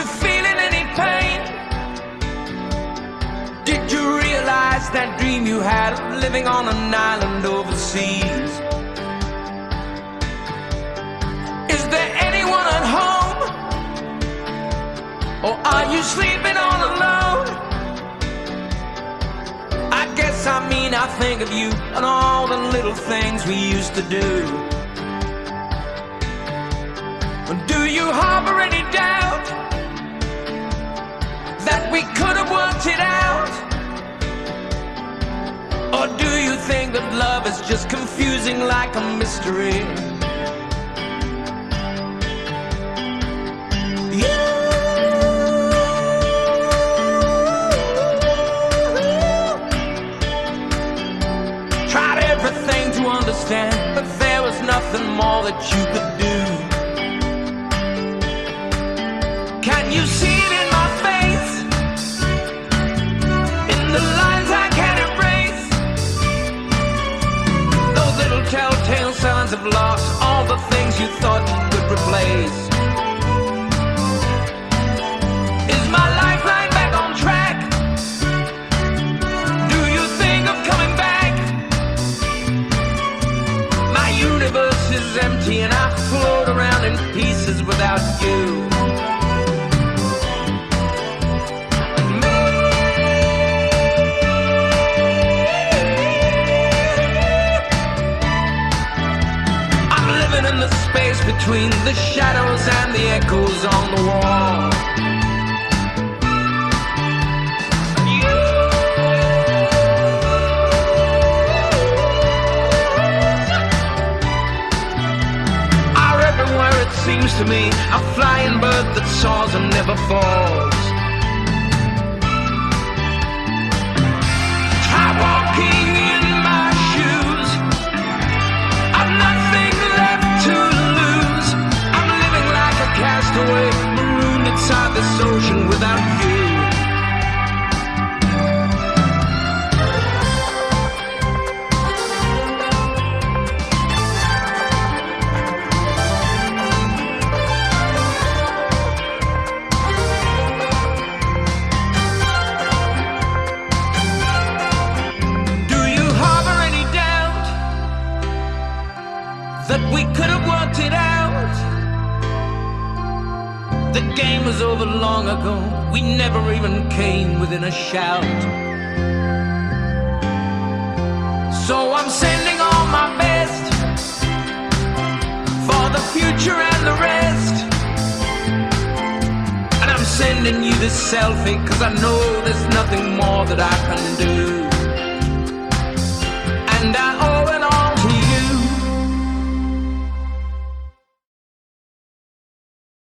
you feeling any pain? Did you realize that dream you had of living on an island overseas? Is there anyone at home? Or are you sleeping all alone? I think of you and all the little things we used to do. Do you harbor any doubt that we could have worked it out? Or do you think that love is just confusing like a mystery? But there was nothing more that you could do. Can you see it in my face? In the lines I can't erase? Those little telltale signs of loss, all the things you thought you could replace. Is my lifeline back on track? Do you think of coming back? Universe is empty and I float around in pieces without you. I'm living in the space between the shadows and the echoes on the wall. Seems to me a flying bird that soars and never falls. Try walking in my shoes. I've nothing left to lose. I'm living like a castaway, marooned inside this ocean without you. That we could have worked it out. The game was over long ago. We never even came within a shout. So I'm sending all my best for the future and the rest. And I'm sending you this selfie, 'cause I know there's nothing more that I can do. And I owe it all